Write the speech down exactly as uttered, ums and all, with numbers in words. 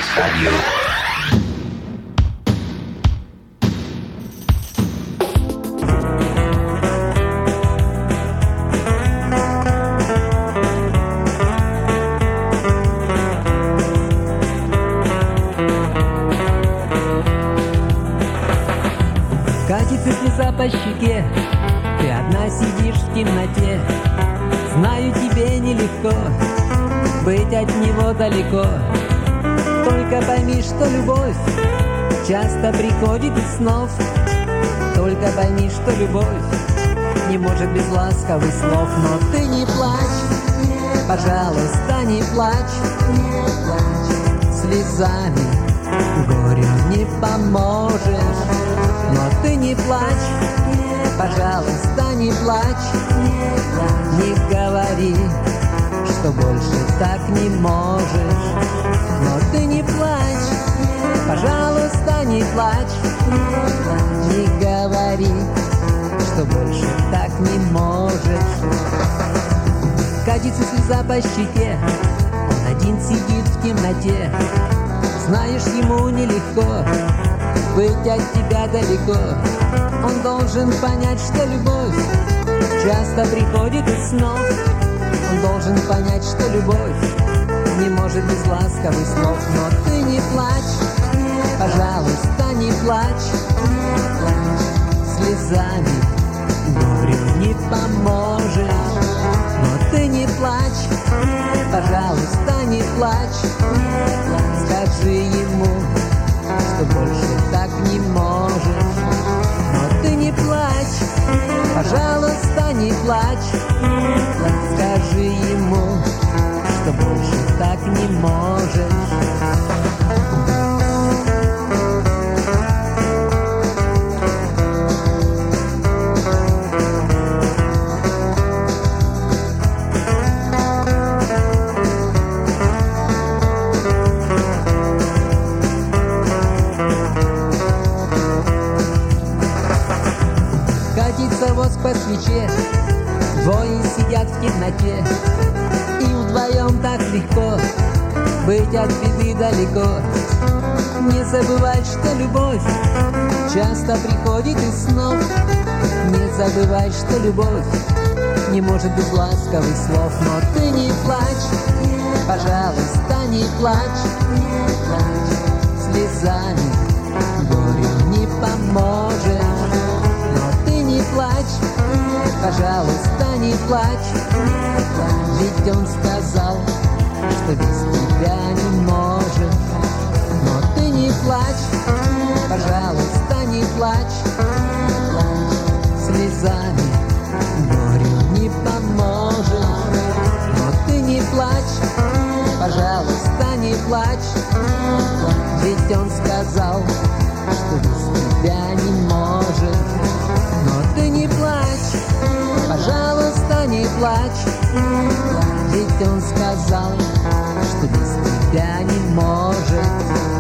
Dance Radio. Катится слеза по щеке, ты одна сидишь в темноте. Знаю, тебе нелегко быть от него далеко. Только пойми, что любовь часто приходит из снов. Только пойми, что любовь не может без ласковых слов. Но ты не плачь, пожалуйста, не плачь. Слезами горю не поможешь. Но ты не плачь, пожалуйста, не плачь. Не говори, что больше так не можешь. Но ты не плачь, пожалуйста, не плачь. Не говори, что больше так не можешь. Катится слеза по щеке, он один сидит в темноте. Знаешь, ему нелегко быть от тебя далеко. Он должен понять, что любовь часто приходит из снов. Он должен понять, что любовь не может без ласковых слов. Но ты не плачь, пожалуйста, не плачь. Слезами горю не поможешь. Но ты не плачь, пожалуйста, не плачь. Скажи ему, что больше так не можешь. Но ты не плачь, пожалуйста, не плачь. Скажи ему, что больше так не можешь. Воз по свече, двое сидят в темноте. И вдвоем так легко быть от беды далеко. Не забывай, что любовь часто приходит из снов. Не забывай, что любовь не может без ласковых слов. Но ты не плачь, пожалуйста, не плачь. Слезами горю не поможешь. Не плачь, пожалуйста, не плачь. Ведь он сказал, что без тебя не может. Но ты не плачь, пожалуйста, не плачь. Слезами горю не поможет. Но ты не плачь, пожалуйста, не плачь. Ведь он сказал, что без тебя не может. Но ты не плачь, пожалуйста, не плачь. Ведь он сказал, что без тебя не может.